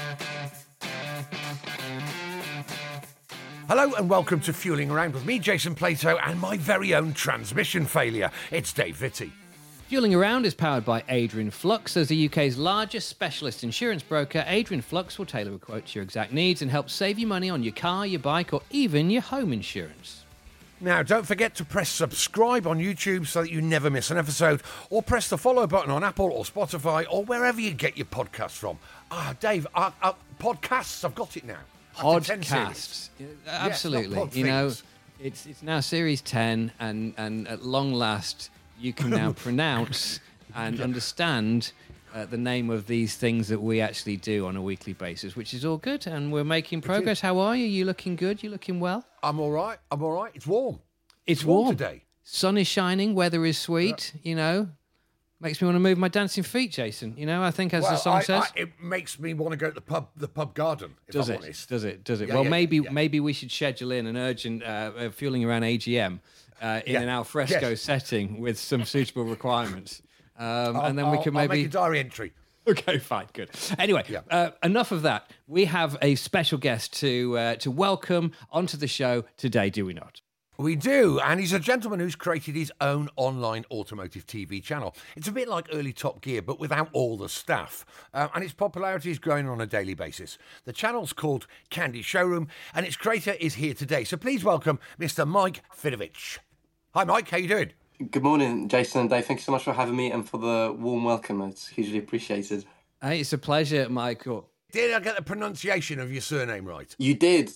Hello and welcome to Fueling Around with me, Jason Plato, and my very own transmission failure. It's Dave Vitti. Fueling Around is powered by Adrian Flux. As the UK's largest specialist insurance broker, Adrian Flux will tailor a quote to your exact needs and help save you money on your car, your bike, or even your home insurance. Now, don't forget to press subscribe on YouTube so that you never miss an episode, or press the follow button on Apple or Spotify or wherever you get your podcasts from. Dave, podcasts, I've got it now. Podcasts. Absolutely. Yes, you know, it's now series 10, and at long last you can now pronounce and understand the name of these things that we actually do on a weekly basis, which is all good, and we're making progress. How are you? You looking good? You looking well? I'm all right. It's warm. It's warm today. Sun is shining. Weather is sweet. You know, makes me want to move my dancing feet, Jason. You know, I think as the song says, it makes me want to go to the pub garden. Does it? Does it? Yeah, well, maybe we should schedule in an urgent Fueling Around AGM in an al fresco setting with some suitable requirements. And then we can maybe I'll make a diary entry. Okay, fine, good. Anyway, enough of that. We have a special guest to welcome onto the show today, do we not? We do, and he's a gentleman who's created his own online automotive TV channel. It's a bit like early Top Gear, but without all the staff, and its popularity is growing on a daily basis. The channel's called Candy Showroom, and its creator is here today. So please welcome Mr. Mike Fidovich. Hi, Mike. How you doing? Good morning, Jason and Dave. Thank you so much for having me and for the warm welcome. It's hugely appreciated. Hey, it's a pleasure, Michael. Did I get the pronunciation of your surname right? You did.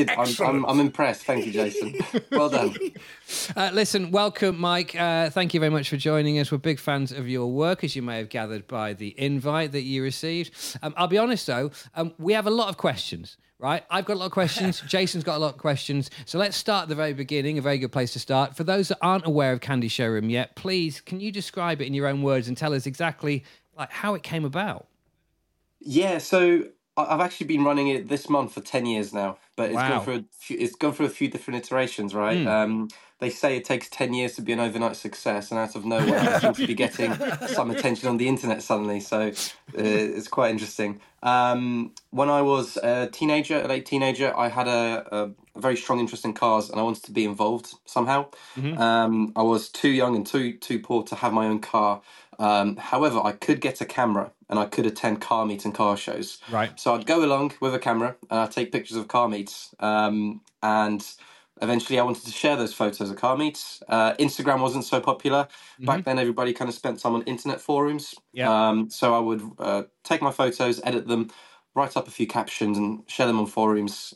I'm impressed. Thank you, Jason. Well done. Listen, welcome, Mike. Thank you very much for joining us. We're big fans of your work, as you may have gathered by the invite that you received. I'll be honest, though, we have a lot of questions. Right, I've got a lot of questions. Jason's got a lot of questions. So let's start at the very beginning. A very good place to start. For those that aren't aware of Candy Showroom yet, please, can you describe it in your own words and tell us exactly how it came about? Yeah, so I've actually been running it this month for 10 years now, but it's gone through a few different iterations, right? They say it takes 10 years to be an overnight success, and out of nowhere, I seem to be getting some attention on the internet suddenly, so it's quite interesting. When I was a late teenager, I had a very strong interest in cars, and I wanted to be involved somehow. Mm-hmm. I was too young and too poor to have my own car. However, I could get a camera and I could attend car meets and car shows. Right. So I'd go along with a camera and I'd take pictures of car meets. And eventually I wanted to share those photos of car meets. Instagram wasn't so popular. Mm-hmm. Back then, everybody kind of spent time on internet forums. Yeah. So I would take my photos, edit them, write up a few captions and share them on forums.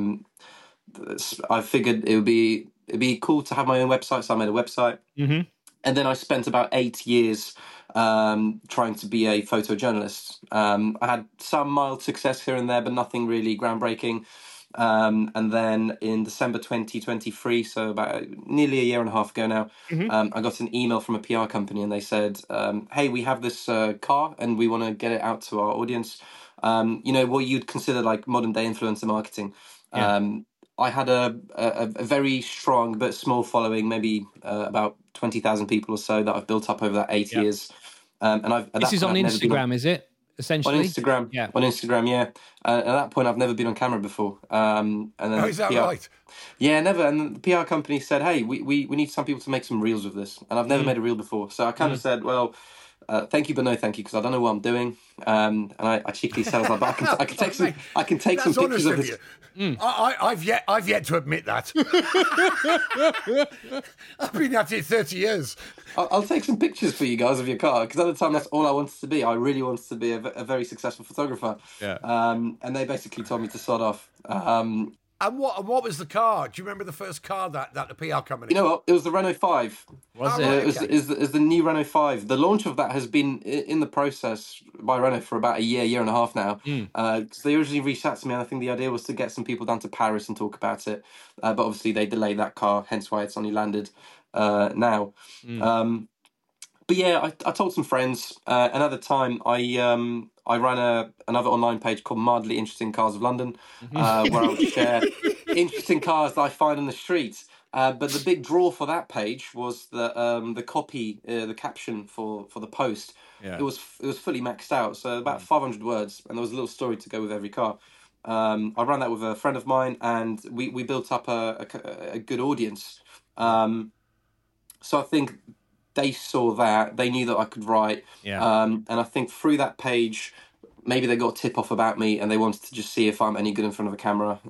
I figured it'd be cool to have my own website, so I made a website. Mm-hmm. And then I spent about 8 years trying to be a photojournalist. I had some mild success here and there, but nothing really groundbreaking. And then in December 2023, so about nearly a year and a half ago now, mm-hmm. I got an email from a PR company and they said, hey, we have this car and we want to get it out to our audience. What you'd consider like modern day influencer marketing. Yeah. I had a very strong but small following, maybe about 20,000 people or so that I've built up over that 8 years. This is on Instagram, is it? Essentially? On Instagram, yeah. On Instagram, yeah. At that point, I've never been on camera before. And then is that right? Yeah, never. And the PR company said, hey, we need some people to make some reels of this. And I've never made a reel before. So I kind of said, well... thank you, but no thank you, because I don't know what I'm doing. And I cheekily said, I can take some pictures of this. I've yet to admit that. I've been at it 30 years. I'll take some pictures for you guys of your car, because at the time that's all I wanted to be. I really wanted to be a very successful photographer. Yeah. And they basically told me to sod off. And what was the car? Do you remember the first car that the PR company? You know what? It was the Renault 5. Was it? Right, okay. It was the new Renault 5. The launch of that has been in the process by Renault for about a year and a half now. Because they originally reached out to me, and I think the idea was to get some people down to Paris and talk about it. But obviously they delayed that car, hence why it's only landed now. But yeah, I told some friends. Another time, I ran another online page called Mildly Interesting Cars of London, where I would share interesting cars that I find on the streets. But the big draw for that page was the copy, the caption for the post. Yeah. It was fully maxed out, so about 500 words, and there was a little story to go with every car. I ran that with a friend of mine, and we built up a good audience. So I think they saw that, they knew that I could write, and I think through that page, maybe they got a tip off about me, and they wanted to just see if I'm any good in front of a camera.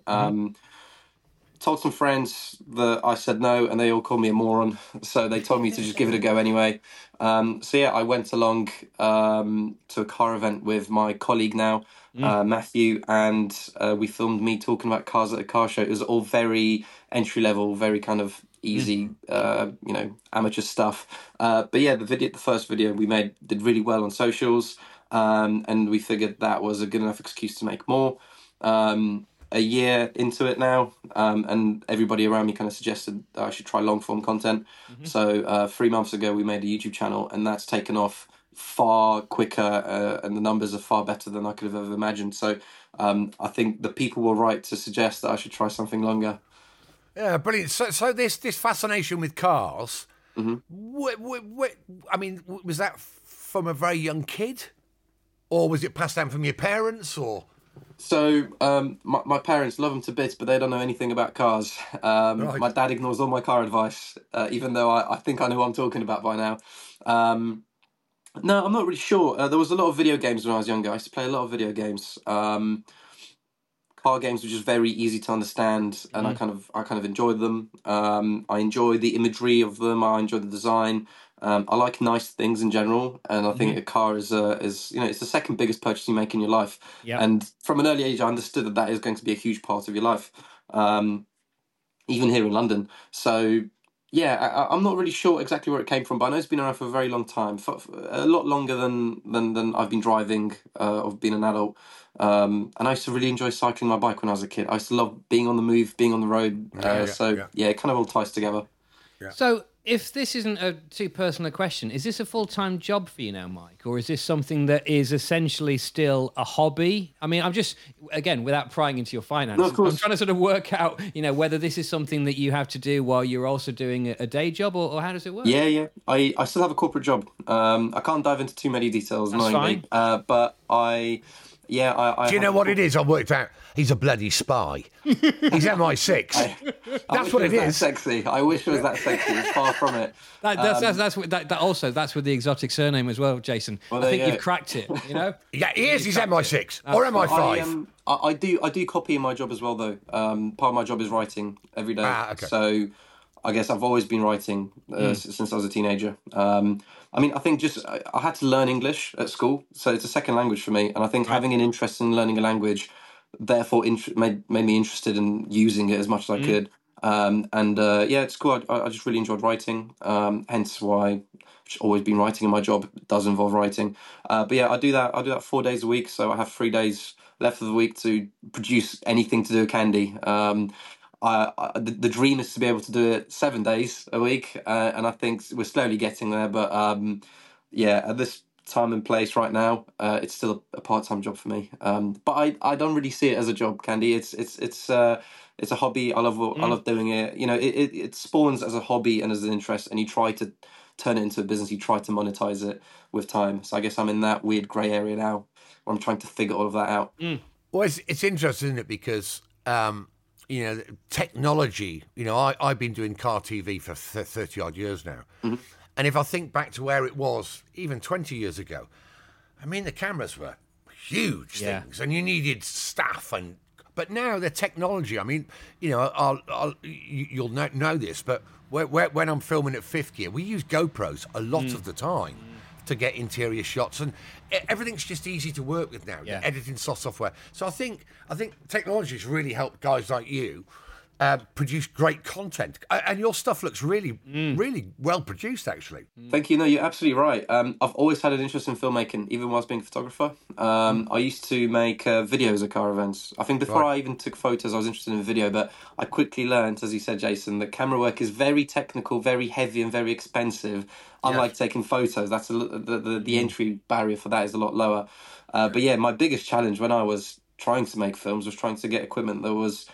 Told some friends that I said no, and they all called me a moron. So they told me to just give it a go anyway. So yeah, I went along to a car event with my colleague now, Matthew, and we filmed me talking about cars at a car show. It was all very entry level, very kind of easy, amateur stuff. But yeah, the first video we made did really well on socials, and we figured that was a good enough excuse to make more. A year into it now, and everybody around me kind of suggested that I should try long form content. So 3 months ago we made a YouTube channel, and that's taken off far quicker, and the numbers are far better than I could have ever imagined. So I think the people were right to suggest that I should try something longer. Yeah, brilliant. So this fascination with cars, I mean, was that from a very young kid, or was it passed down from your parents, or? So my parents love them to bits, but they don't know anything about cars. Right. My dad ignores all my car advice, even though I think I know what I'm talking about by now. No, I'm not really sure. There was a lot of video games when I was younger. I used to play a lot of video games. Car games were just very easy to understand, and I kind of enjoyed them. I enjoy the imagery of them. I enjoy the design. I like nice things in general, and I think a car is it's the second biggest purchase you make in your life. Yeah. And from an early age, I understood that is going to be a huge part of your life, even here in London. So yeah, I'm not really sure exactly where it came from, but I know it's been around for a very long time, for a lot longer than I've been driving, of being an adult. And I used to really enjoy cycling my bike when I was a kid. I used to love being on the move, being on the road. It kind of all ties together. Yeah. So if this isn't a too personal a question, is this a full-time job for you now, Mike? Or is this something that is essentially still a hobby? I mean, I'm just, again, without prying into your finances, No, of course. I'm trying to sort of work out, whether this is something that you have to do while you're also doing a day job, or how does it work? Yeah. I still have a corporate job. I can't dive into too many details, That's annoyingly. But I Do you know what it is? I worked out. He's a bloody spy. He's MI6. That's what it is. Sexy. I wish it was that sexy. It's far from it. That's with the exotic surname as well, Jason. Well, I think you've cracked it. Yeah, he is. He's MI6 or MI5. I do copy in my job as well, though. Part of my job is writing every day. Okay. So I guess I've always been writing since I was a teenager. I mean, I think I had to learn English at school, so it's a second language for me. And I think having an interest in learning a language, therefore, made me interested in using it as much as I could. It's cool. I just really enjoyed writing. Hence why I've always been writing, and my job does involve writing. But yeah, I do that 4 days a week, so I have 3 days left of the week to produce anything to do with Candy. The dream is to be able to do it 7 days a week, and I think we're slowly getting there. But at this time and place right now, it's still a part-time job for me. But I don't really see it as a job, Candy. It's a hobby. I love doing it. It spawns as a hobby and as an interest, and you try to turn it into a business. You try to monetize it with time. So I guess I'm in that weird grey area now, where I'm trying to figure all of that out. Well, it's interesting, isn't it? Because technology. I've been doing car TV for 30 odd years now, and if I think back to where it was even 20 years ago, I mean, the cameras were huge things, and you needed staff But now the technology. I mean, you'll know this, but when I'm filming at fifth gear, we use GoPros a lot of the time to get interior shots, and everything's just easy to work with now. The editing software. So I think technology has really helped guys like you produce great content, and your stuff looks really, really well produced, actually. Thank you. No, you're absolutely right. I've always had an interest in filmmaking, even whilst being a photographer. I used to make videos at car events. I think before I even took photos, I was interested in video, but I quickly learned, as you said, Jason, that camera work is very technical, very heavy, and very expensive. Unlike taking photos, that's the entry barrier for that is a lot lower. But yeah, my biggest challenge when I was trying to make films was trying to get equipment that was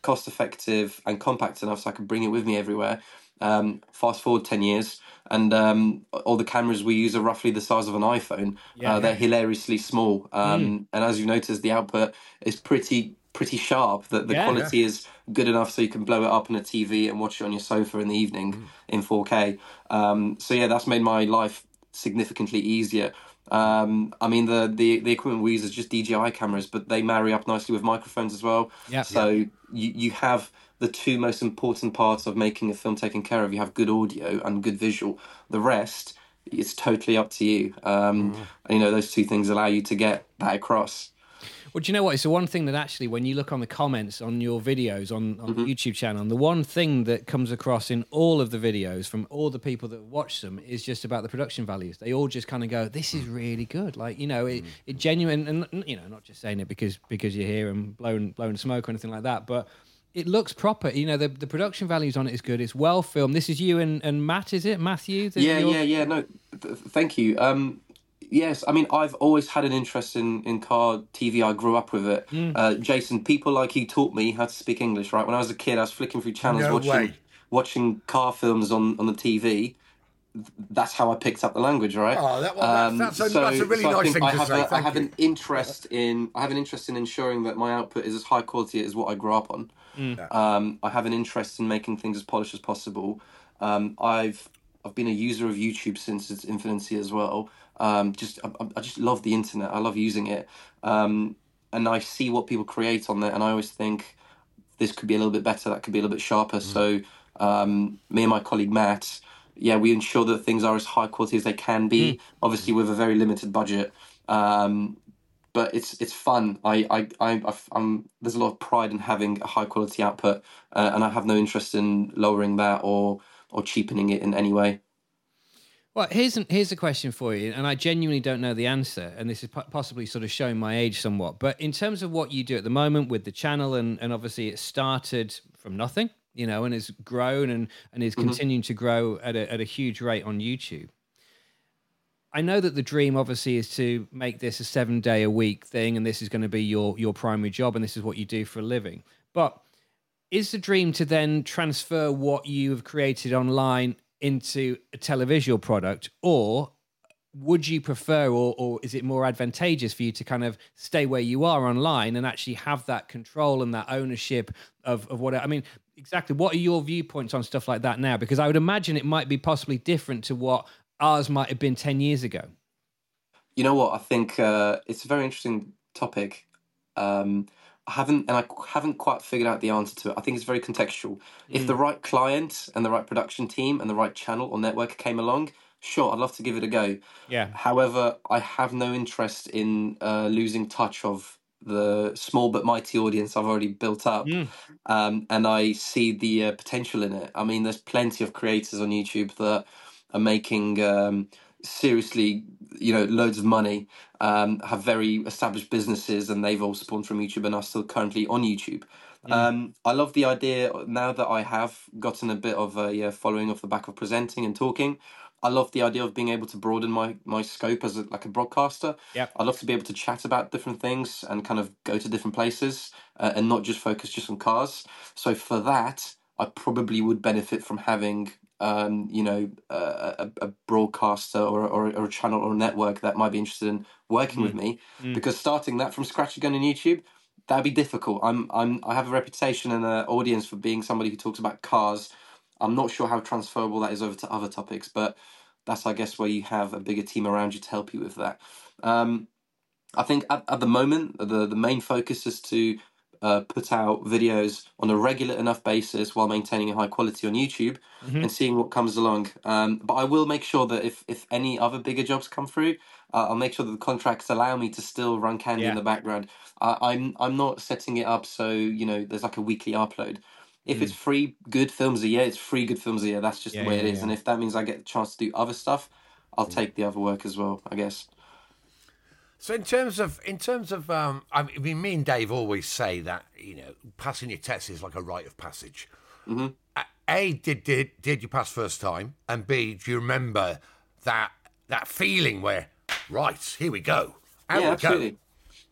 cost effective and compact enough so I could bring it with me everywhere. Fast forward 10 years, and all the cameras we use are roughly the size of an iPhone. They're hilariously small. And as you notice, the output is pretty sharp. The quality is good enough so you can blow it up on a TV and watch it on your sofa in the evening in 4K. So yeah, that's made my life significantly easier. I mean, the equipment we use is just DJI cameras, but they marry up nicely with microphones as well. So you have the two most important parts of making a film taken care of. You have good audio and good visual. The rest, it's totally up to you. And, you know, those two things allow you to get that across. Well, do you know what? It's the one thing that actually, when you look on the comments on your videos on the YouTube channel, and the one thing that comes across in all of the videos from all the people that watch them is just about the production values. They all just kind of go, "This is really good." Like, you know, it genuine, and you know, not just saying it because you're here and blowing smoke or anything like that, but it looks proper. You know, the production values on it is good. It's well filmed. This is you and Matt, is it? Matthew? Yeah. No, thank you. Yes, I mean, I've always had an interest in car TV. I grew up with it. Jason, people like you taught me how to speak English, right? When I was a kid, I was flicking through channels watching car films on the TV. That's how I picked up the language, right? Oh, that's a really nice thing to say. I have an interest in ensuring that my output is as high quality as what I grew up on. I have an interest in making things as polished as possible. I've been a user of YouTube since its infancy as well. I just love the internet. I love using it, and I see what people create on there, and I always think this could be a little bit better. That could be a little bit sharper. So me and my colleague Matt, we ensure that things are as high quality as they can be. Obviously, with a very limited budget, but it's fun. There's a lot of pride in having a high quality output, and I have no interest in lowering that or cheapening it in any way. Well, here's a question for you, and I genuinely don't know the answer, and this is possibly sort of showing my age somewhat. But in terms of what you do at the moment with the channel, and obviously it started from nothing, you know, and has grown and is continuing to grow at a huge rate on YouTube. I know that the dream obviously is to make this a 7-day-a-week thing, and this is going to be your primary job, and this is what you do for a living. But is the dream to then transfer what you've created online into a televisual product, or would you prefer, or is it more advantageous for you to kind of stay where you are online and actually have that control and that ownership of what, I mean, exactly what are your viewpoints on stuff like that now? Because I would imagine it might be possibly different to what ours might have been 10 years ago. You know what? I think it's a very interesting topic. I haven't quite figured out the answer to it. I think it's very contextual. If the right client and the right production team and the right channel or network came along, sure, I'd love to give it a go. Yeah. However, I have no interest in losing touch of the small but mighty audience I've already built up. And I see the potential in it. I mean, there's plenty of creators on YouTube that are making seriously, you know, loads of money, have very established businesses, and they've all spawned from YouTube and are still currently on YouTube. I love the idea now that I have gotten a bit of a following off the back of presenting and talking. I love the idea of being able to broaden my scope as a broadcaster. I'd love to be able to chat about different things and kind of go to different places and not just focus just on cars. So for that, I probably would benefit from having a broadcaster or a channel or a network that might be interested in working with me, because starting that from scratch again on YouTube, that'd be difficult. I have a reputation and an audience for being somebody who talks about cars. I'm not sure how transferable that is over to other topics, but that's, I guess, where you have a bigger team around you to help you with that. I think at the moment, the main focus is to put out videos on a regular enough basis while maintaining a high quality on YouTube and seeing what comes along. But I will make sure that if any other bigger jobs come through, I'll make sure that the contracts allow me to still run Candy in the background. I'm not setting it up so, you know, there's like a weekly upload. If it's 3 good films a year, it's 3 good films a year. That's just the way it is. And if that means I get the chance to do other stuff, I'll take the other work as well, I guess. So in terms of, I mean, me and Dave always say that, you know, passing your test is like a rite of passage. A, did you pass first time? And B, do you remember that feeling where, right, here we go. Absolutely.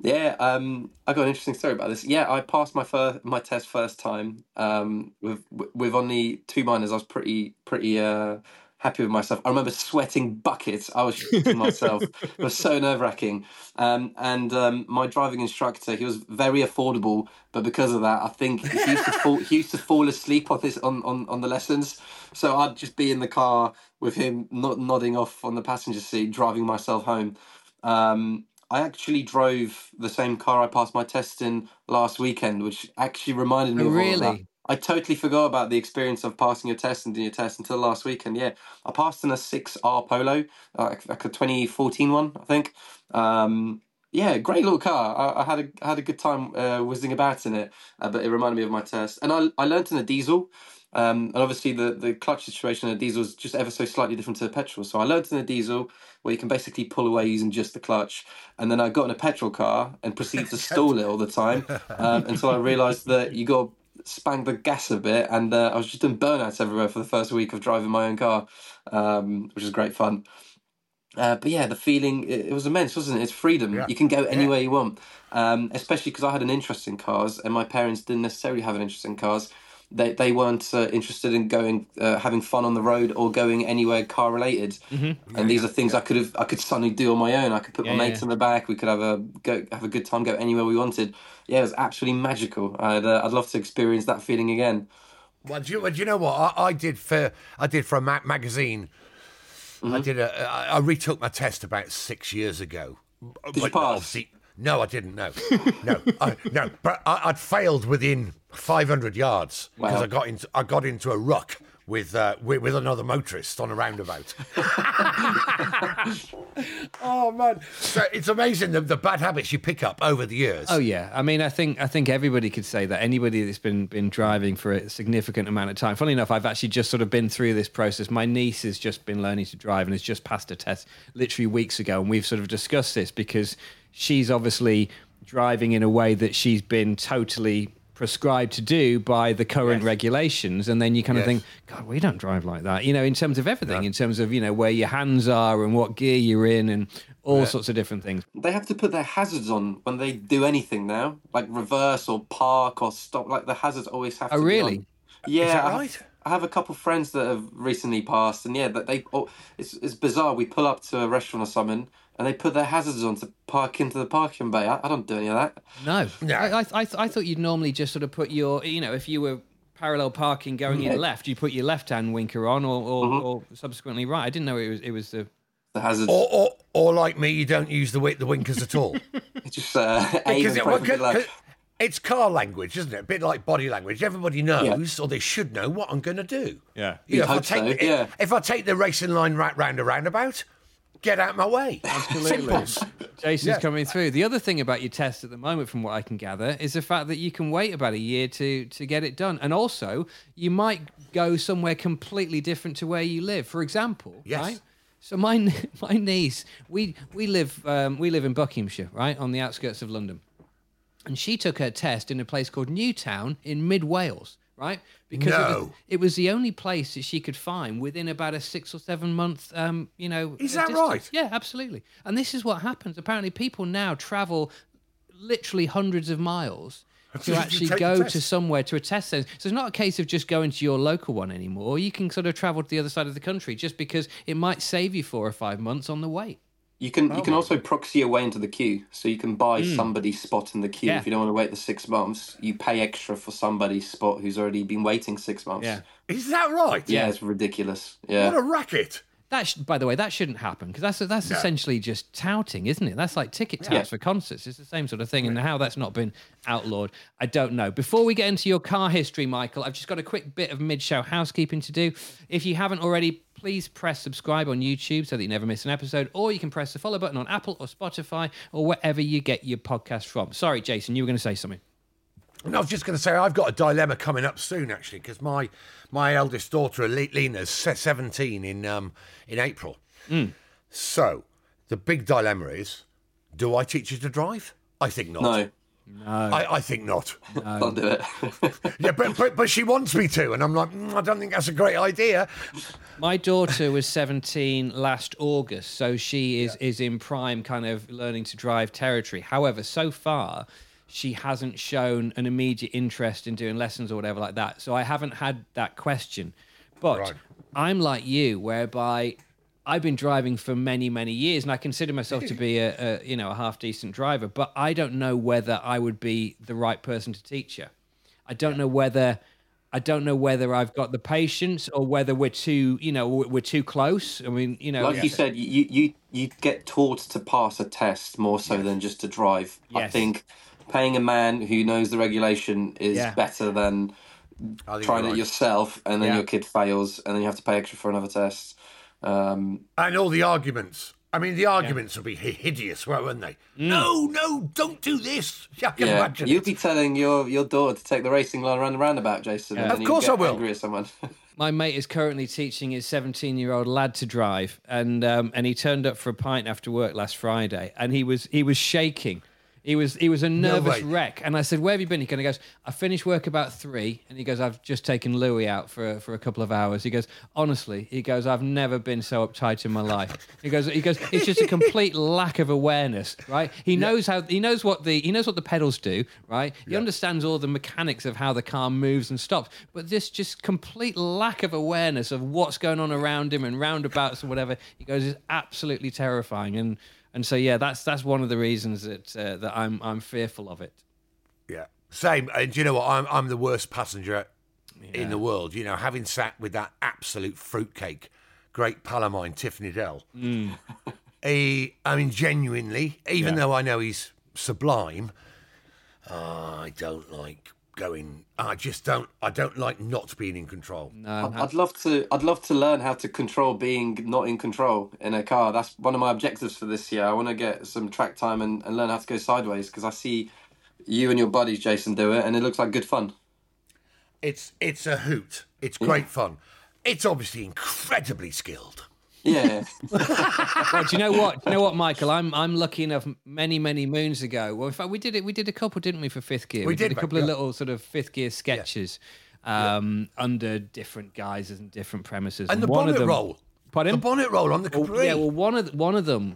Yeah, I got an interesting story about this. Yeah, I passed my test first time. With only two minors, I was pretty happy with myself. I remember sweating buckets. I was shitting myself. It was so nerve-wracking. And my driving instructor, he was very affordable, but because of that, I think he used to fall asleep on the lessons. So I'd just be in the car with him, nodding off on the passenger seat, driving myself home. I actually drove the same car I passed my test in last weekend, which actually reminded me of all of that. Really? I totally forgot about the experience of passing your test and doing your test until last weekend. Yeah, I passed in a 6R Polo, like a 2014 one, I think. Yeah, great little car. I had a good time whizzing about in it, but it reminded me of my test. And I learnt in a diesel. And obviously the clutch situation in a diesel is just ever so slightly different to a petrol. So I learned in a diesel where you can basically pull away using just the clutch. And then I got in a petrol car and proceeded to stall it all the time until I realised that you got to spank the gas a bit. And I was just doing burnouts everywhere for the first week of driving my own car, which is great fun. But yeah, the feeling, it was immense, wasn't it? It's freedom. Yeah. You can go anywhere you want, especially because I had an interest in cars and my parents didn't necessarily have an interest in cars. They weren't interested in going having fun on the road or going anywhere car related. And these are things I could suddenly do on my own. I could put my mates in the back. We could have a good time, go anywhere we wanted. Yeah, it was absolutely magical. I'd love to experience that feeling again. Well, do you know what I did for a magazine? I retook my test about 6 years ago. Did you pass? No, I didn't. No, no. But I'd failed within 500 yards because I got into a ruck with another motorist on a roundabout. Oh man! So it's amazing the bad habits you pick up over the years. Oh yeah, I mean, I think everybody could say that. Anybody that's been driving for a significant amount of time. Funnily enough, I've actually just sort of been through this process. My niece has just been learning to drive and has just passed a test literally weeks ago, and we've sort of discussed this because she's obviously driving in a way that she's been totally prescribed to do by the current regulations, and then you kind of think, God, we don't drive like that, in terms of everything, in terms of where your hands are and what gear you're in and all sorts of different things. They have to put their hazards on when they do anything now, like reverse or park or stop. Like the hazards always have to be really on. Yeah. Is that right? I have a couple of friends that have recently passed, and it's bizarre. We pull up to a restaurant or something, and they put their hazards on to park into the parking bay. I don't do any of that. No. I thought you'd normally just sort of put your, if you were parallel parking going in left, you put your left-hand winker on or subsequently right. I didn't know it was the hazards. Or like me, you don't use the winkers at all. Just left. It's car language, isn't it? A bit like body language. Everybody knows, or they should know, what I'm going to do. Yeah. If I take the racing line round a roundabout, get out my way. Absolutely. Jason's coming through. The other thing about your test at the moment, from what I can gather, is the fact that you can wait about a year to get it done. And also, you might go somewhere completely different to where you live. For example, right? So my niece, we live in Buckinghamshire, right, on the outskirts of London. And she took her test in a place called Newtown in mid-Wales, right? Because it was the only place that she could find within about a 6 or 7 month, Is that distance. right? Yeah, absolutely. And this is what happens. Apparently, people now travel literally hundreds of miles to actually go to somewhere to a test centre. So it's not a case of just going to your local one anymore. You can sort of travel to the other side of the country just because it might save you 4 or 5 months on the wait. You can also proxy your way into the queue, so you can buy somebody's spot in the queue. If you don't want to wait the 6 months, you pay extra for somebody's spot who's already been waiting 6 months. Yeah, is that right? Yeah, it's ridiculous. Yeah, what a racket! By the way, that shouldn't happen because that's essentially just touting, isn't it? That's like ticket touts for concerts. It's the same sort of thing. And how that's not been outlawed, I don't know. Before we get into your car history, Michael, I've just got a quick bit of mid-show housekeeping to do. If you haven't already, please press subscribe on YouTube so that you never miss an episode, or you can press the follow button on Apple or Spotify or wherever you get your podcast from. Sorry, Jason, you were going to say something. And I was just going to say, I've got a dilemma coming up soon, actually, because my eldest daughter, Lena's 17 in April. So the big dilemma is, do I teach her to drive? I think not. No. No. I think not. Can't do it. Yeah, but she wants me to, and I'm like, I don't think that's a great idea. My daughter was 17 last August, so she is in prime kind of learning to drive territory. However, so far, she hasn't shown an immediate interest in doing lessons or whatever like that. So I haven't had that question. But Right. I'm like you, whereby I've been driving for many, many years, and I consider myself to be a half decent driver. But I don't know whether I would be the right person to teach her. I don't know whether I've got the patience or whether we're too close. I mean, Like you said, you get taught to pass a test more so than just to drive. I Yes. think paying a man who knows the regulation is better than I think trying you're it right. yourself and then Yeah. your kid fails and then you have to pay extra for another test. And all the arguments. I mean, the arguments would be hideous, wouldn't they? No, don't do this. I can Yeah, imagine you'd it. be telling your daughter to take the racing line around the roundabout, Jason. And Of then course you'd I get will. angry at someone. My mate is currently teaching his 17-year-old lad to drive, and he turned up for a pint after work last Friday, and he was shaking. He was a nervous way. wreck, and I said, "Where have you been?" He kind of goes, "I finished work about 3," and he goes, "I've just taken Louis out for a couple of hours." He goes, "Honestly," he goes, "I've never been so uptight in my life." He goes, "It's just a complete lack of awareness, right? He knows what the pedals do, right? He understands all the mechanics of how the car moves and stops, but this just complete lack of awareness of what's going on around him and roundabouts and whatever." He goes, "Is absolutely terrifying." And so that's one of the reasons that I'm fearful of it. Yeah, same. And do you know what? I'm the worst passenger in the world. You know, having sat with that absolute fruitcake, great Palomine Tiffany Dell. I mean, genuinely, even though I know he's sublime, I don't like going. I don't like not being in control. No, I'd love to learn how to control being not in control in a car. That's one of my objectives for this year. I want to get some track time and learn how to go sideways because I see you and your buddies, Jason, do it, and it looks like good fun. It's a hoot. It's great fun. It's obviously incredibly skilled. Yeah. well, do you know what, Michael? I'm lucky enough. Many moons ago. Well, in fact, we did a couple, didn't we, for fifth gear? We did a couple of little sort of fifth gear sketches under different guises and different premises. And the one bonnet of them, roll. Pardon? The bonnet roll on the Capri. Yeah, well, one of them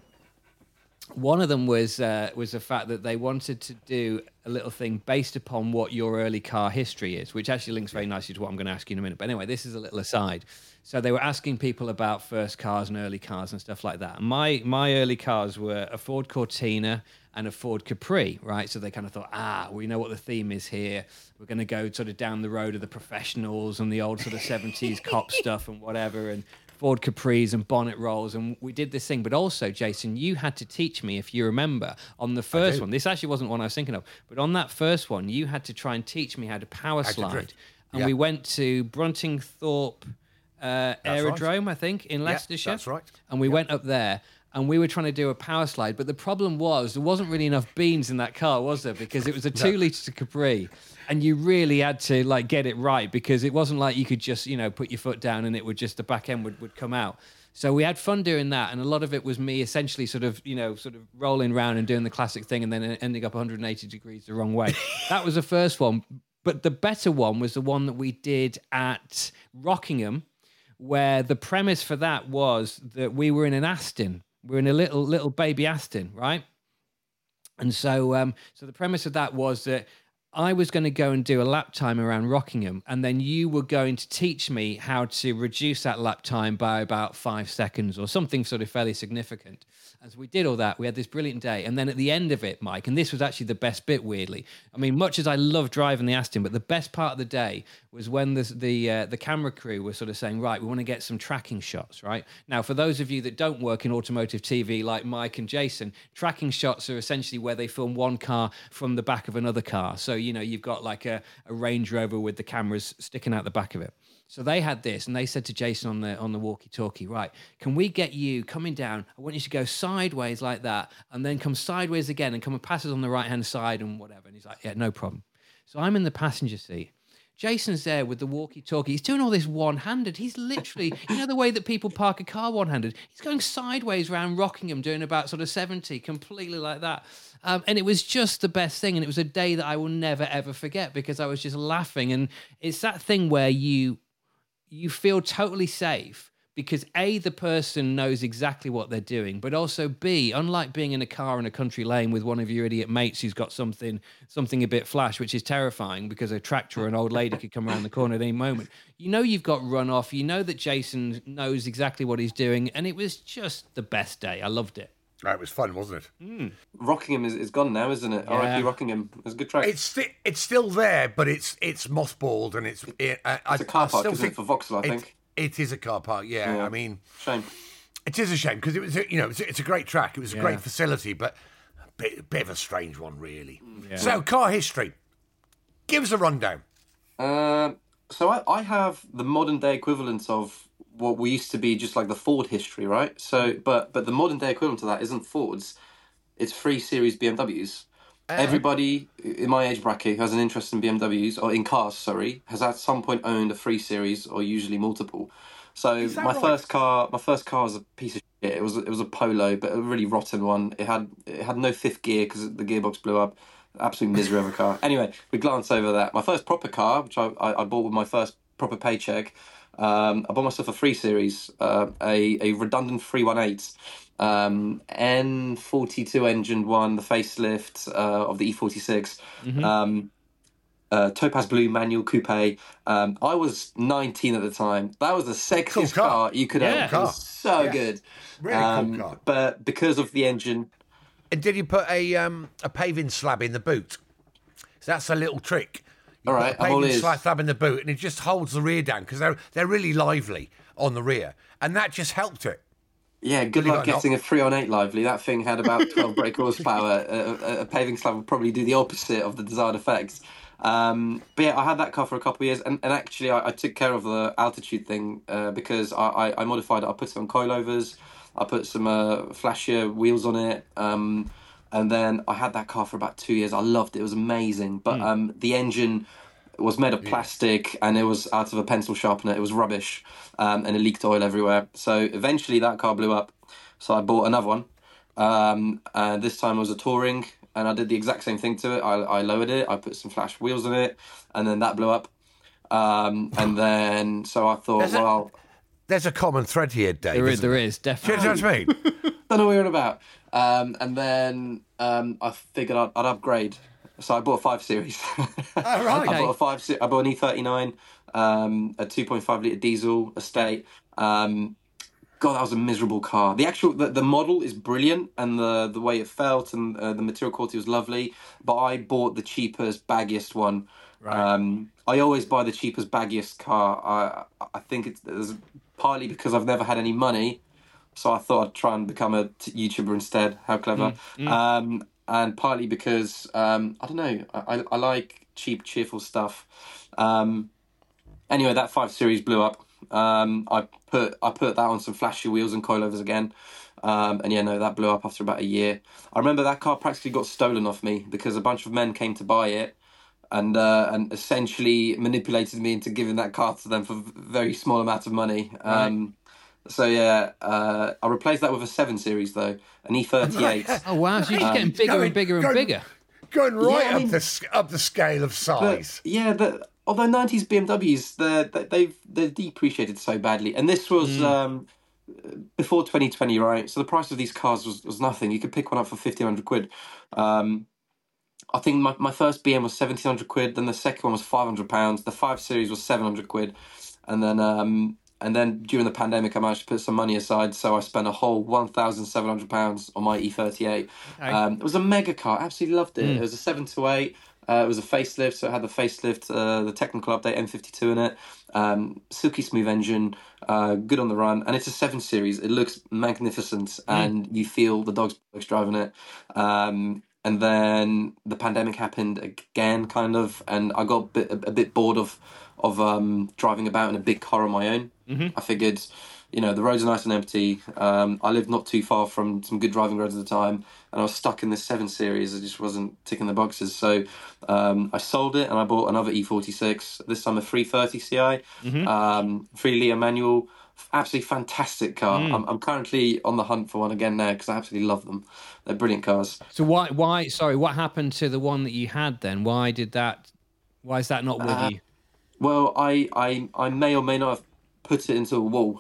was the fact that they wanted to do a little thing based upon what your early car history is, which actually links very nicely to what I'm going to ask you in a minute. But anyway, this is a little aside. So they were asking people about first cars and early cars and stuff like that. And my early cars were a Ford Cortina and a Ford Capri, right? So they kind of thought, we know what the theme is here. We're going to go sort of down the road of the professionals and the old sort of 70s cop stuff and whatever, and Ford Capris and bonnet rolls, and we did this thing. But also, Jason, you had to teach me, if you remember, on the first one. This actually wasn't one I was thinking of, but on that first one, you had to try and teach me how to power slide. And we went to Bruntingthorpe Aerodrome, right. I think, in Leicestershire. That's right. And we went up there, and we were trying to do a power slide. But the problem was there wasn't really enough beans in that car, was there? Because it was a 2-litre Capri. And you really had to get it right, because it wasn't like you could just, put your foot down and it would just, the back end would come out. So we had fun doing that. And a lot of it was me essentially sort of rolling around and doing the classic thing and then ending up 180 degrees the wrong way. That was the first one. But the better one was the one that we did at Rockingham, where the premise for that was that we were in an Aston. We were in a little baby Aston, right? And so the premise of that was that I was going to go and do a lap time around Rockingham, and then you were going to teach me how to reduce that lap time by about 5 seconds or something sort of fairly significant. As we did all that, we had this brilliant day. And then at the end of it, Mike, and this was actually the best bit, weirdly. I mean, much as I love driving the Aston, but the best part of the day was when the camera crew were sort of saying, right, we want to get some tracking shots, right? Now, for those of you that don't work in automotive TV like Mike and Jason, tracking shots are essentially where they film one car from the back of another car. So, you've got like a Range Rover with the cameras sticking out the back of it. So they had this, and they said to Jason on the walkie-talkie, right, can we get you coming down? I want you to go sideways like that, and then come sideways again and come and pass us on the right-hand side and whatever. And he's like, yeah, no problem. So I'm in the passenger seat, Jason's there with the walkie-talkie. He's doing all this one-handed. He's literally, the way that people park a car one-handed. He's going sideways around Rockingham, doing about sort of 70, completely like that. And it was just the best thing. And it was a day that I will never, ever forget because I was just laughing. And it's that thing where you feel totally safe because A, the person knows exactly what they're doing, but also B, unlike being in a car in a country lane with one of your idiot mates who's got something a bit flash, which is terrifying because a tractor or an old lady could come around the corner at any moment. You've got runoff. You know that Jason knows exactly what he's doing, and it was just the best day. I loved it. It was fun, wasn't it? Rockingham is gone now, isn't it? R.I.P. Rockingham. It was a good track. It's still there, but it's mothballed, and it's a car park, isn't it, for Vauxhall, I think. It is a car park, yeah. I mean, shame. It is a shame because it was, it's a great track. It was a great facility, but a bit of a strange one, really. Yeah. So, car history. Give us a rundown. So I have the modern day equivalent of what we used to be just like the Ford history, right? So, but the modern day equivalent to that isn't Fords; it's 3 Series BMWs. Everybody in my age bracket who has an interest in BMWs or in cars, has at some point owned a 3 Series or usually multiple. So my first car was a piece of shit. It was a Polo, but a really rotten one. It had no 5th gear because the gearbox blew up. Absolute misery of a car. Anyway, we glance over that. My first proper car, which I bought with my first proper paycheck, I bought myself a 3 Series, a redundant 318. N42 engined one, the facelift of the E46, Topaz Blue manual coupe. I was 19 at the time. That was the sexiest car you could own. It was so good. Really cool car. But because of the engine. And did you put a paving slab in the boot? So that's a little trick. You put a paving slab in the boot, and it just holds the rear down because they're really lively on the rear, and that just helped it. Yeah, good luck getting a 318 lively. That thing had about 12 brake horsepower. A paving slab would probably do the opposite of the desired effects. But yeah, I had that car for a couple of years, and actually I took care of the altitude thing because I modified it. I put some coilovers, I put some flashier wheels on it, and then I had that car for about 2 years. I loved it. It was amazing. But the engine was made of plastic and it was out of a pencil sharpener. It was rubbish, and it leaked oil everywhere. So eventually that car blew up. So I bought another one, and this time it was a Touring, and I did the exact same thing to it. I lowered it, I put some flash wheels on it, and then that blew up. And then, so I thought, there's a common thread here, Dave. There is, definitely. Do you know what I mean? Don't know what you're on about. And then I figured I'd upgrade. So I bought a 5 Series. Oh, right. I bought an E39, a 2.5 litre diesel estate. God, that was a miserable car. The model is brilliant, and the way it felt and the material quality was lovely. But I bought the cheapest, baggiest one. Right. I always buy the cheapest, baggiest car. I think it's partly because I've never had any money, so I thought I'd try and become a YouTuber instead. How clever. And partly because, I don't know, I like cheap, cheerful stuff. Anyway, that 5 Series blew up. I put that on some flashy wheels and coilovers again. And yeah, no, that blew up after about a year. I remember that car practically got stolen off me because a bunch of men came to buy it and essentially manipulated me into giving that car to them for a very small amount of money. Right. So yeah, I replaced that with a 7 Series though, an E38. Oh wow, so you're just getting bigger and bigger and bigger. Going right up the scale of size. Although 90s BMWs, they've depreciated so badly, and this was before 2020, right? So the price of these cars was nothing. You could pick one up for 1,500 quid. I think my first BM was 1,700 quid. Then the second one was £500. The 5 Series was 700 quid, and then during the pandemic, I managed to put some money aside, so I spent a whole £1,700 on my E38. Okay. It was a mega car. Absolutely loved it. It was a 728. It was a facelift, so it had the facelift, the technical update M52 in it. Silky smooth engine, good on the run, and it's a 7 Series. It looks magnificent, and you feel the dog's driving it. And then the pandemic happened again, kind of, and I got a bit bored of driving about in a big car on my own. I figured the roads are nice and empty. I lived not too far from some good driving roads at the time, and I was stuck in this 7 Series. It just wasn't ticking the boxes. So I sold it and I bought another E46, this time a 330 Ci, 3 litre manual. Absolutely fantastic car. I'm currently on the hunt for one again now because I absolutely love them. They're brilliant cars. So what happened to the one that you had then? Why is that not with you? Well, I may or may not have put it into a wall.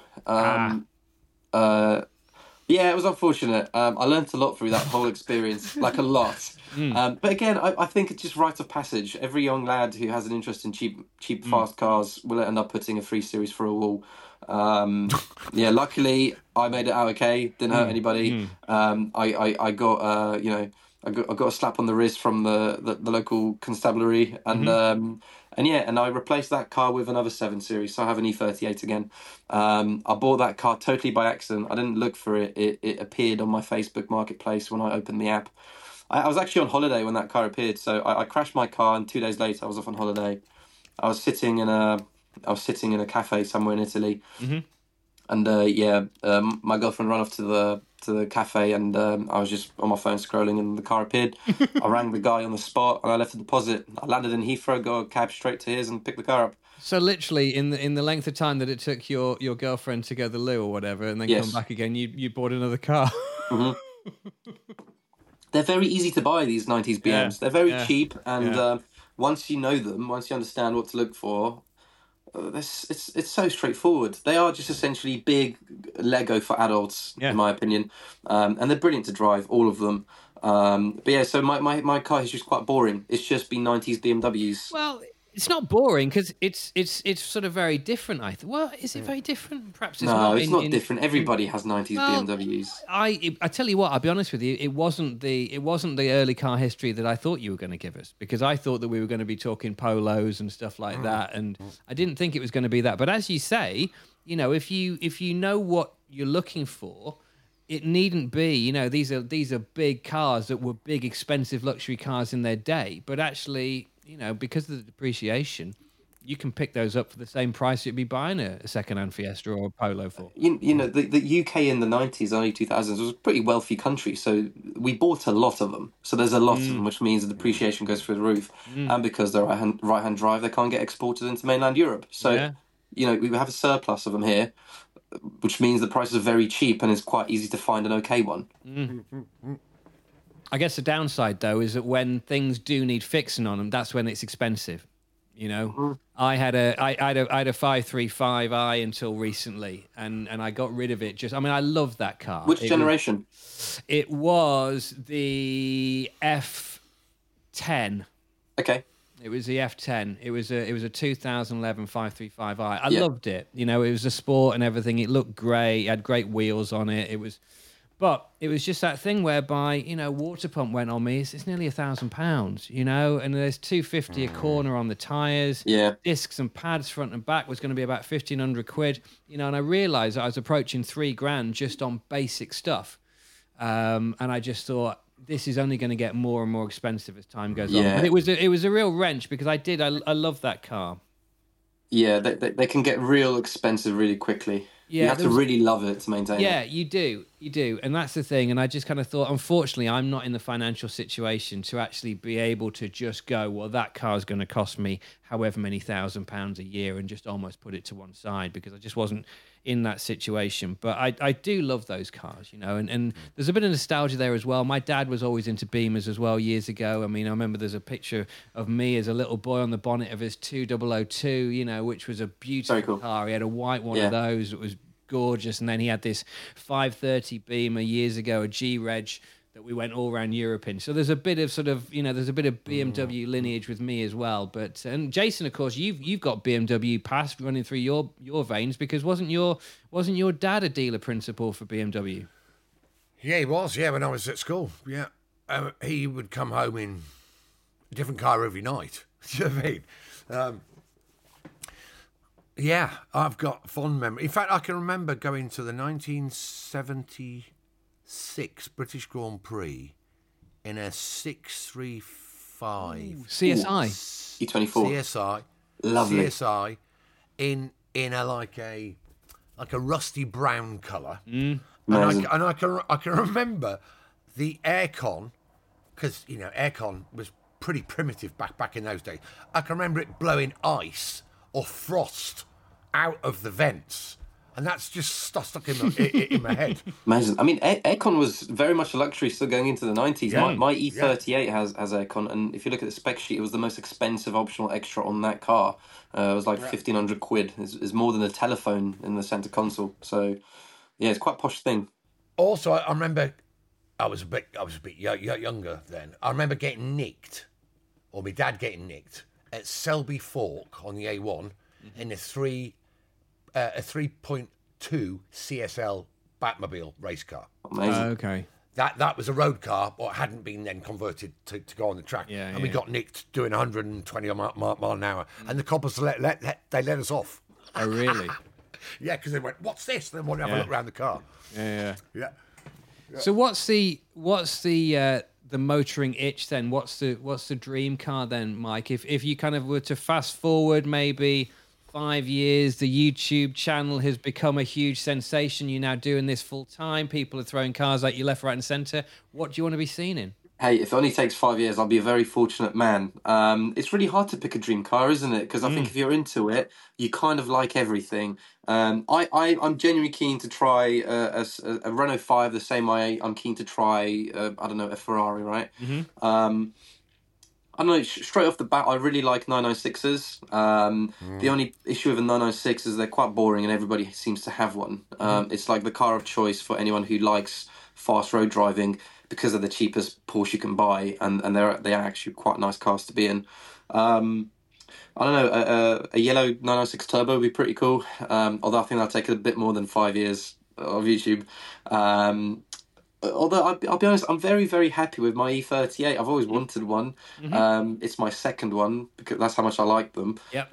Yeah, it was unfortunate. I learned a lot through that whole experience, like a lot. But again, I think it's just rite of passage. Every young lad who has an interest in cheap, fast cars will end up putting a 3 Series for a wall. Yeah, luckily I made it out okay. Didn't hurt anybody. I got I got a slap on the wrist from the local constabulary, and I replaced that car with another 7 Series, so I have an E38 again. I bought that car totally by accident. I didn't look for it. It appeared on my Facebook Marketplace when I opened the app. I was actually on holiday when that car appeared, so I crashed my car, and 2 days later I was off on holiday. I was sitting in a cafe somewhere in Italy, and my girlfriend ran off to the cafe, and I was just on my phone scrolling, and the car appeared. I rang the guy on the spot, and I left a deposit. I landed in Heathrow, got a cab straight to his, and picked the car up. So literally, in the length of time that it took your girlfriend to go to the loo or whatever, and then come back again, you bought another car. They're very easy to buy, these 90s BMs. They're very cheap, and once you know them, once you understand what to look for, it's so straightforward. They are just essentially big Lego for adults, in my opinion, and they're brilliant to drive, all of them. But yeah, so my car is just quite boring. It's just been 90s BMWs. Well, it's not boring because it's sort of very different. Well, is it very different? Perhaps it's not. No, it's not different. Everybody has 90s BMWs. I tell you what, I'll be honest with you. It wasn't the early car history that I thought you were going to give us, because I thought that we were going to be talking polos and stuff like that, and I didn't think it was going to be that. But as you say, if you know what you're looking for, it needn't be. These are big cars that were big, expensive luxury cars in their day, but actually, because of the depreciation, you can pick those up for the same price you'd be buying a second-hand Fiesta or a Polo for. The UK in the 90s, early 2000s was a pretty wealthy country, so we bought a lot of them. So there's a lot of them, which means the depreciation goes through the roof. And because they're right-hand drive, they can't get exported into mainland Europe. So, we have a surplus of them here, which means the prices are very cheap and it's quite easy to find an okay one. I guess the downside, though, is that when things do need fixing on them, that's when it's expensive. I had a 535i until recently, and I got rid of it. I love that car. Which generation? It was the F10. Okay. It was the F10. It was a 2011 535i. I loved it. It was a sport and everything. It looked great. It had great wheels on it. But it was just that thing whereby, water pump went on me. It's nearly £1,000, and there's £250 a corner on the tyres. Yeah. Discs and pads front and back was going to be about 1,500 quid. And I realised I was approaching £3,000 just on basic stuff. And I just thought, this is only going to get more and more expensive as time goes on. But it was a real wrench, because I love that car. Yeah, they can get real expensive really quickly. Yeah, you have to really love it to maintain it. Yeah, you do, and that's the thing. And I just kind of thought, unfortunately, I'm not in the financial situation to actually be able to just go, well, that car's going to cost me however many £1,000 a year, and just almost put it to one side, because I just wasn't in that situation. But I do love those cars, and there's a bit of nostalgia there as well. My dad was always into Beamers as well years ago. I remember there's a picture of me as a little boy on the bonnet of his 2002, which was a beautiful car. He had a white one of those. It was gorgeous. And then he had this 530 Beamer years ago, a G-Reg, that we went all around Europe in. So there's a bit of there's a bit of BMW lineage with me as well. But and Jason, of course, you've got BMW past running through your veins, because wasn't your dad a dealer principal for BMW? Yeah, he was. Yeah, when I was at school. Yeah, he would come home in a different car every night. Do you know what I mean? Yeah, I've got fond memory. In fact, I can remember going to the 1976 British Grand Prix in a 635 CSI E24 CSI, lovely CSI in a like a rusty brown colour. Amazing. And I can remember the aircon, because aircon was pretty primitive back in those days. I can remember it blowing ice or frost out of the vents, and that's just stuck in my head. Amazing. I mean, aircon was very much a luxury still going into the 90s. My E38 has aircon, and if you look at the spec sheet, it was the most expensive optional extra on that car. It was like 1,500 quid. It's more than a telephone in the centre console. So, yeah, it's quite a posh thing. Also, I remember I was a bit younger then. I remember getting nicked, or my dad getting nicked at Selby Fork on the A1 in a 3.2 CSL Batmobile race car. Amazing. Okay. That was a road car, or hadn't been then converted to go on the track. Yeah, we got nicked doing 120 mile an hour, and the coppers let us off. Oh, really? Yeah, because they went, "What's this?" Then wanted to have a look around the car. Yeah. Yeah. So what's the motoring itch then? What's the dream car then, Mike? If you kind of were to fast forward maybe 5 years, the YouTube channel has become a huge sensation. You're now doing this full time. People are throwing cars at you left, right, and centre. What do you want to be seen in? Hey, if it only takes 5 years, I'll be a very fortunate man. It's really hard to pick a dream car, isn't it? Because I think if you're into it, you kind of like everything. I'm genuinely keen to try a Renault 5 the same way I'm keen to try, a Ferrari, right? I don't know, straight off the bat, I really like 996s. The only issue with a 996 is they're quite boring and everybody seems to have one. It's like the car of choice for anyone who likes fast road driving because they're the cheapest Porsche you can buy, and they are actually quite nice cars to be in. I don't know, a yellow 996 Turbo would be pretty cool, although I think that'll take a bit more than 5 years of YouTube. Although I'll be honest, I'm very, very happy with my E38. I've always wanted one. It's my second one because that's how much I like them. Yep.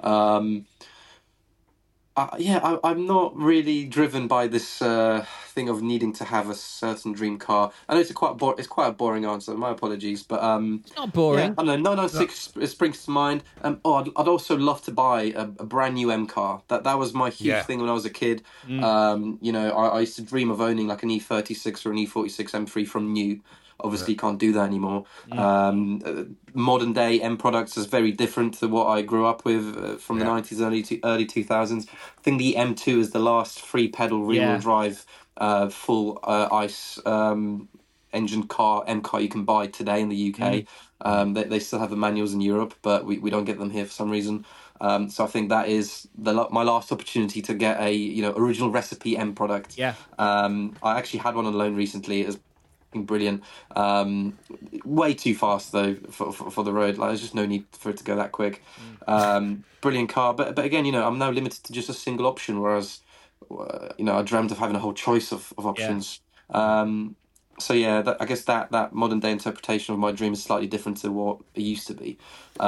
I'm not really driven by this thing of needing to have a certain dream car. I know it's quite a boring answer. My apologies, but It's not boring. yeah, I don't know. 996 springs to mind. I'd also love to buy a brand new M car. That was my huge thing when I was a kid. I used to dream of owning like an E36 or an E46 M3 from new. Obviously, you can't do that anymore. Modern day M products is very different to what I grew up with from the 90s, early 2000s. I think the M2 is the last free pedal rear-wheel drive full ICE engine car, M car you can buy today in the UK. They still have the manuals in Europe, but we don't get them here for some reason. So I think that is my last opportunity to get a original recipe M product. Yeah. I actually had one on loan recently. It was brilliant. Way too fast though for the road. Like there's just no need for it to go that quick. Brilliant car, but again, I'm now limited to just a single option. Whereas, I dreamt of having a whole choice of options. So yeah, I guess that modern day interpretation of my dream is slightly different to what it used to be.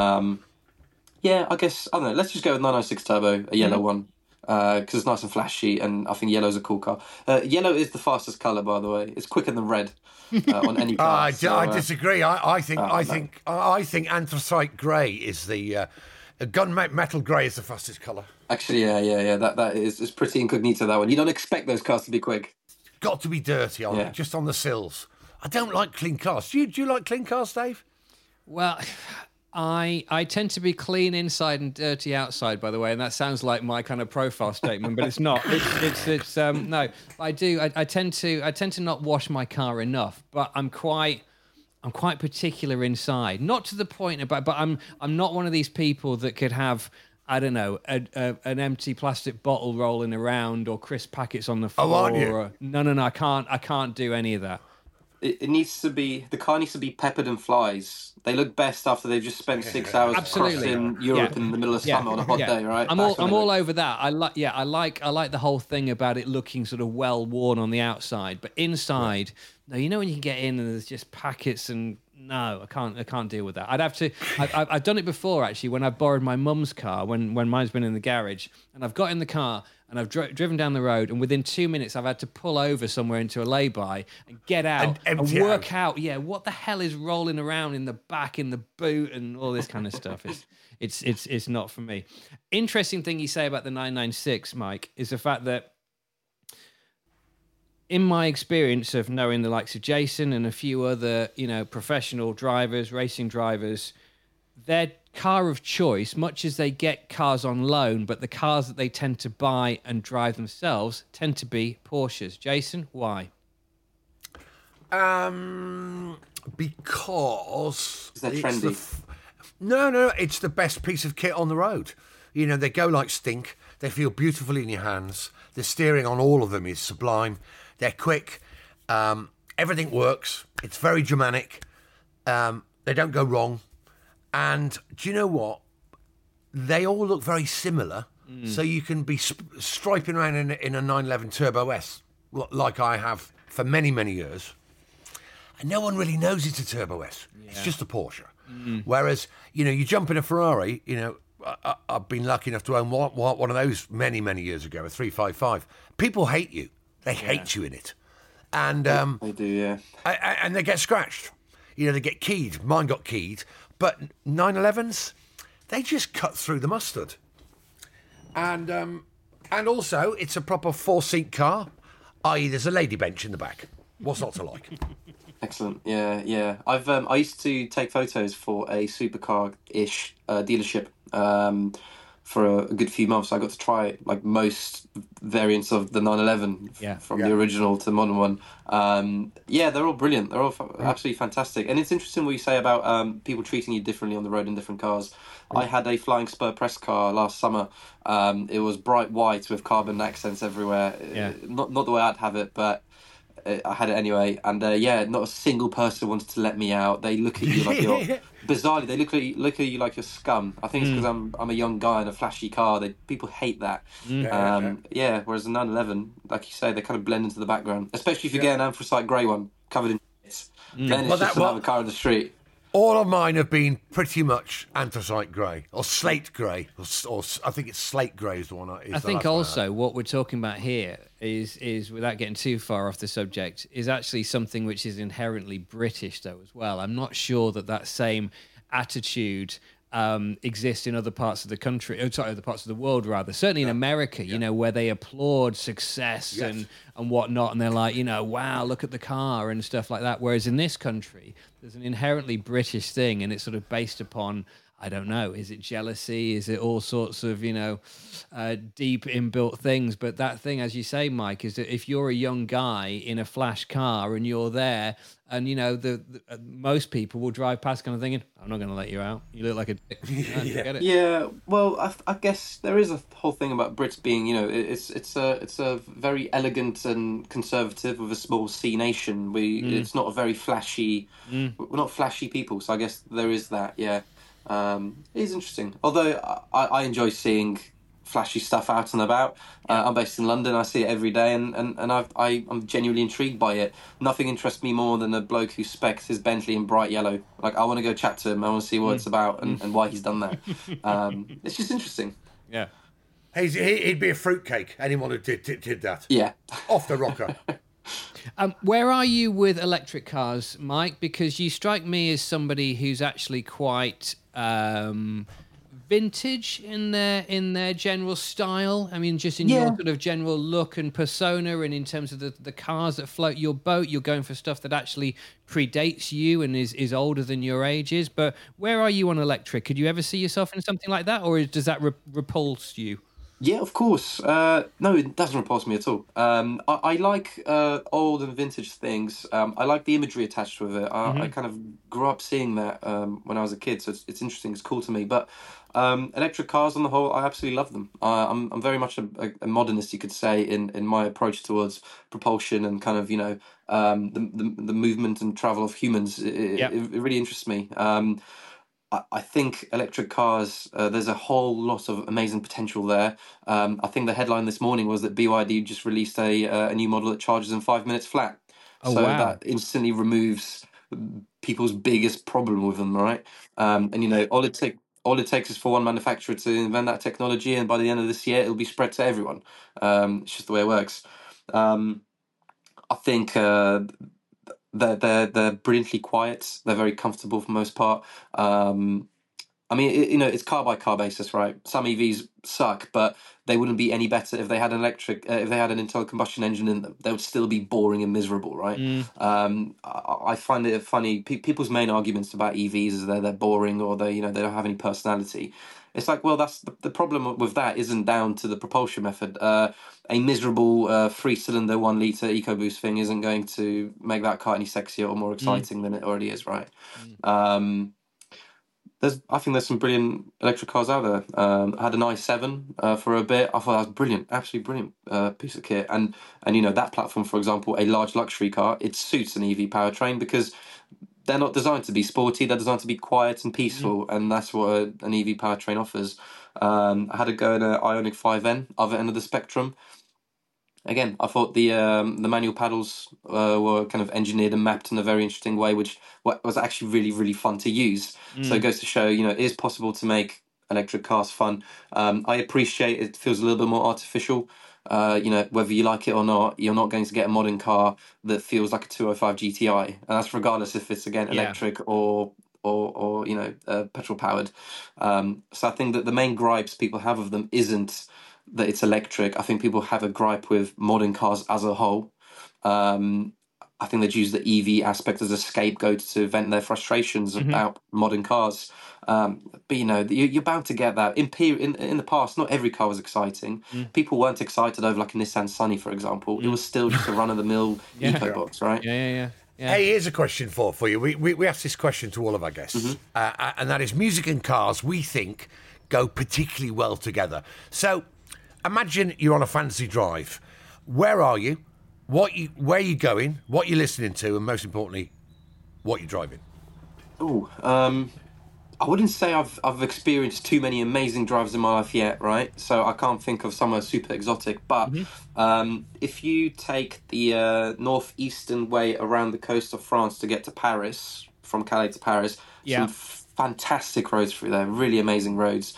I guess I don't know. Let's just go with 996 Turbo, a yellow one. Because it's nice and flashy, and I think yellow's a cool car. Yellow is the fastest colour, by the way. It's quicker than red on any car. I disagree. I think anthracite grey is the gunmetal grey is the fastest colour. Actually, yeah. That is pretty incognito, that one. You don't expect those cars to be quick. Got to be dirty on it, just on the sills. I don't like clean cars. Do you like clean cars, Dave? Well, I tend to be clean inside and dirty outside, by the way, and that sounds like my kind of profile statement, but it's not. It's no. I do. I tend to not wash my car enough, but I'm quite particular inside. Not to the point but I'm not one of these people that could have, I don't know, an empty plastic bottle rolling around or crisp packets on the floor. Oh, aren't you? No, I can't do any of that. The car needs to be peppered in flies. They look best after they've just spent 6 hours crossing Europe in the middle of summer on a hot day, right? I'm all over that. I like the whole thing about it looking sort of well worn on the outside, but inside, no, when you can get in and there's just packets and no, I can't deal with that. I'd have to. I've done it before actually when I borrowed my mum's car when mine's been in the garage, and I've got in the car and I've driven down the road, and within 2 minutes I've had to pull over somewhere into a lay-by and get out and work out what the hell is rolling around in the back, in the boot, and all this kind of stuff. It's not for me. Interesting thing you say about the 996, Mike, is the fact that in my experience of knowing the likes of Jason and a few other, professional drivers, racing drivers, their car of choice, much as they get cars on loan, but the cars that they tend to buy and drive themselves tend to be Porsches. Jason, why? Because Is that trendy? No, it's the best piece of kit on the road. They go like stink. They feel beautiful in your hands. The steering on all of them is sublime. They're quick. Everything works. It's very Germanic. They don't go wrong. And do you know what? They all look very similar. So you can be striping around in a 911 Turbo S like I have for many, many years. And no one really knows it's a Turbo S. Yeah. It's just a Porsche. Whereas, you jump in a Ferrari, I've been lucky enough to own one of those many, many years ago, a 355. People hate you. They hate you in it. And they do, yeah. And they get scratched. They get keyed. Mine got keyed. But 911s, they just cut through the mustard. And also, it's a proper 4-seat car, i.e. there's a lady bench in the back. What's not to like? Excellent. Yeah. I used to take photos for a supercar-ish dealership for a good few months. I got to try like most variants of the 911 from the original to the modern one. They're all brilliant. They're all absolutely fantastic. And it's interesting what you say about people treating you differently on the road in different cars. I had a Flying Spur press car last summer. It was bright white with carbon accents everywhere. Not the way I'd have it, but I had it anyway, and not a single person wanted to let me out. They look at you like you're bizarrely. They look at you like you're scum. I think it's because I'm a young guy in a flashy car. People hate that. Whereas the 911, like you say, they kind of blend into the background, especially if you get an anthracite grey one covered in shit. Then it's just another car in the street. All of mine have been pretty much anthracite grey or slate grey, or I think it's slate grey is the one. I think also what we're talking about here is without getting too far off the subject, is actually something which is inherently British though as well. I'm not sure that same attitude exists in other parts of the country, other parts of the world rather. Certainly in America, where they applaud success and whatnot, and they're like, wow, look at the car and stuff like that. Whereas in this country, there's an inherently British thing, and it's sort of based upon, I don't know, is it jealousy? Is it all sorts of, deep inbuilt things? But that thing, as you say, Mike, is that if you're a young guy in a flash car and you're there, and the most people will drive past kind of thinking, I'm not going to let you out. You look like a dick. Get it? Yeah, well, I guess there is a whole thing about Brits being, it's a very elegant and conservative with a small C nation. It's not a very flashy. We're not flashy people, so I guess there is that. Yeah. It is interesting. Although I enjoy seeing flashy stuff out and about. I'm based in London. I see it every day, and I'm genuinely intrigued by it. Nothing interests me more than a bloke who specs his Bentley in bright yellow. Like, I want to go chat to him. I want to see what it's about and why he's done that. It's just interesting. Yeah. He'd be a fruitcake, anyone who did that. Yeah. Off the rocker. Where are you with electric cars, Mike? Because you strike me as somebody who's actually quite vintage in their general style. I mean, just in your sort of general look and persona, and in terms of the cars that float your boat, you're going for stuff that actually predates you and is older than your age is. But where are you on electric? Could you ever see yourself in something like that, or does that repulse you? Yeah, of course. No, it doesn't repulse me at all. I like old and vintage things. I like the imagery attached with it. I kind of grew up seeing that when I was a kid, so it's interesting. It's cool to me. But electric cars, on the whole, I absolutely love them. I'm very much a modernist, you could say, in my approach towards propulsion and kind of the movement and travel of humans. It really interests me. I think electric cars, there's a whole lot of amazing potential there. I think the headline this morning was that BYD just released a new model that charges in 5 minutes flat. Oh, so wow. That instantly removes people's biggest problem with them, right? And all it takes is for one manufacturer to invent that technology, and by the end of this year, it'll be spread to everyone. It's just the way it works. I think they're brilliantly quiet. They're very comfortable for the most part. I mean, it's car by car basis, right? Some EVs suck, but they wouldn't be any better if they had an if they had an internal combustion engine in them. They would still be boring and miserable, right? I find it funny. People's main arguments about EVs is that they're boring or they don't have any personality. It's like, well, that's the problem with that isn't down to the propulsion method. A miserable 3-cylinder 1-litre EcoBoost thing isn't going to make that car any sexier or more exciting than it already is, right? I think there's some brilliant electric cars out there. I had an i7 for a bit. I thought that was brilliant, absolutely brilliant piece of kit. And that platform, for example, a large luxury car, it suits an EV powertrain because they're not designed to be sporty. They're designed to be quiet and peaceful, and that's what an EV powertrain offers. I had a go at an Ioniq 5N, other end of the spectrum. Again, I thought the manual paddles were kind of engineered and mapped in a very interesting way, which was actually really, really fun to use. So it goes to show, it is possible to make electric cars fun. I appreciate it feels a little bit more artificial. Whether you like it or not, you're not going to get a modern car that feels like a 205 GTI, and that's regardless if it's electric or petrol powered. So I think that the main gripes people have of them isn't that it's electric. I think people have a gripe with modern cars as a whole. I think they'd use the EV aspect as a scapegoat to vent their frustrations about modern cars. But you're bound to get that. In the past, not every car was exciting. People weren't excited over like a Nissan Sunny, for example. It was still just a run-of-the-mill EcoBox, right? Yeah. Hey, here's a question for you. We asked this question to all of our guests, and that is music and cars, we think, go particularly well together. So imagine you're on a fancy drive. Where are you? Where are you going? What you're listening to, and most importantly, what you're driving. I wouldn't say I've experienced too many amazing drives in my life yet, right? So I can't think of somewhere super exotic. But if you take the northeastern way around the coast of France to get to Paris, from Calais to Paris, some fantastic roads through there, really amazing roads.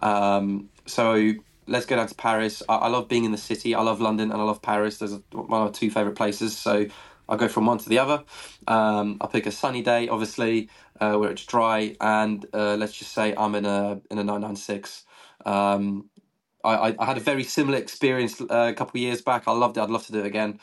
So let's go down to Paris. I love being in the city. I love London and I love Paris. There's one of my two favourite places. So I'll go from one to the other. I'll pick a sunny day, obviously, where it's dry. And let's just say I'm in a 996. I had a very similar experience a couple of years back. I loved it. I'd love to do it again.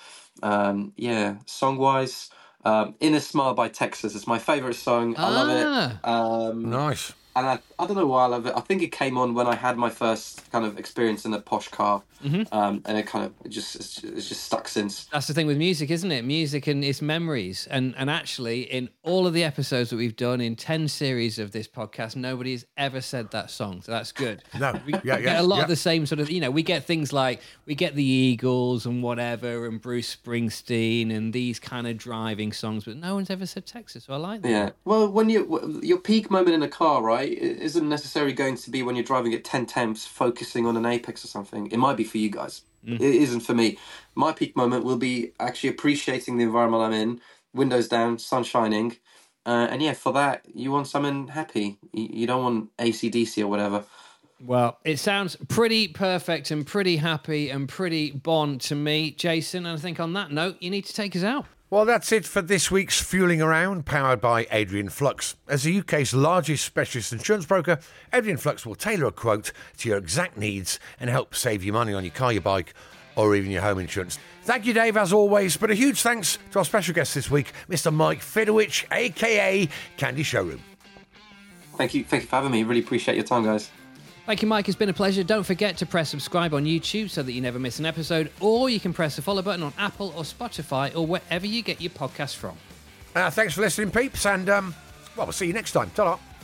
Song-wise, Inner Smile by Texas. It's my favourite song. I love it. Nice. And I don't know why I love it. I think it came on when I had my first kind of experience in a posh car, and it's just stuck since. That's the thing with music, isn't it? Music and its memories. And actually, in all of the episodes that we've done in 10 series of this podcast, nobody has ever said that song. So that's good. No, we get a lot of the same sort of, we get things like, we get the Eagles and whatever, and Bruce Springsteen and these kind of driving songs, but no one's ever said Texas. So I like that. Yeah. Well, when your peak moment in a car, right? It isn't necessarily going to be when you're driving at 10 temps focusing on an apex or something. It might be for you guys. It isn't for me. My peak moment will be actually appreciating the environment I'm in, windows down, sun shining, and for that you want something happy. You don't want AC/DC or whatever. Well, it sounds pretty perfect and pretty happy and pretty bon to me, Jason, and I think on that note you need to take us out. Well, that's it for this week's Fueling Around, powered by Adrian Flux. As the UK's largest specialist insurance broker, Adrian Flux will tailor a quote to your exact needs and help save you money on your car, your bike, or even your home insurance. Thank you, Dave, as always, but a huge thanks to our special guest this week, Mr. Mike Fidowich, a.k.a. Candy Showroom. Thank you for having me. Really appreciate your time, guys. Thank you, Mike. It's been a pleasure. Don't forget to press subscribe on YouTube so that you never miss an episode, or you can press the follow button on Apple or Spotify or wherever you get your podcasts from. Thanks for listening, peeps, and we'll see you next time. Ta-ra.